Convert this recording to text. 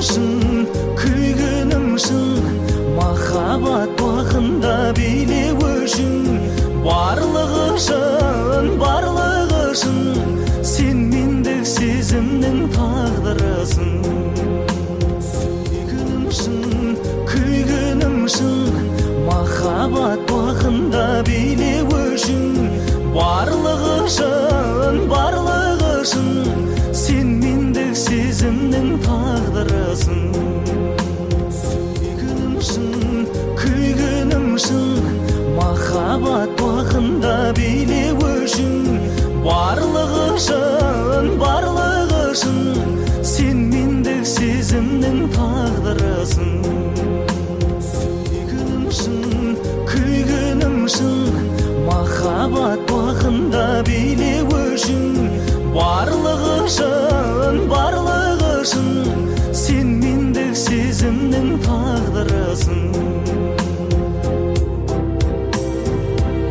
шын, күйгенім шын, махаббат бағында билеу үшін. Барлығы шын, сен мендік сезімнің тағдырысың. Сүйгенім шын, күйгенім шын, махаббат бағында билеу үшін. Барлығы шын, сен мендік сезімнің тағдырысың. Сүйгенім шын, күйгенім шын, махаббат бағында билеу үшін. Барлығы шын, сен мендік сезімнің тағдырысың. Сүйгенім шын, күйгенім шын, махаббат бағында билеу үшін. Барлығы шын, сен мендік сезімнің тағдырысың.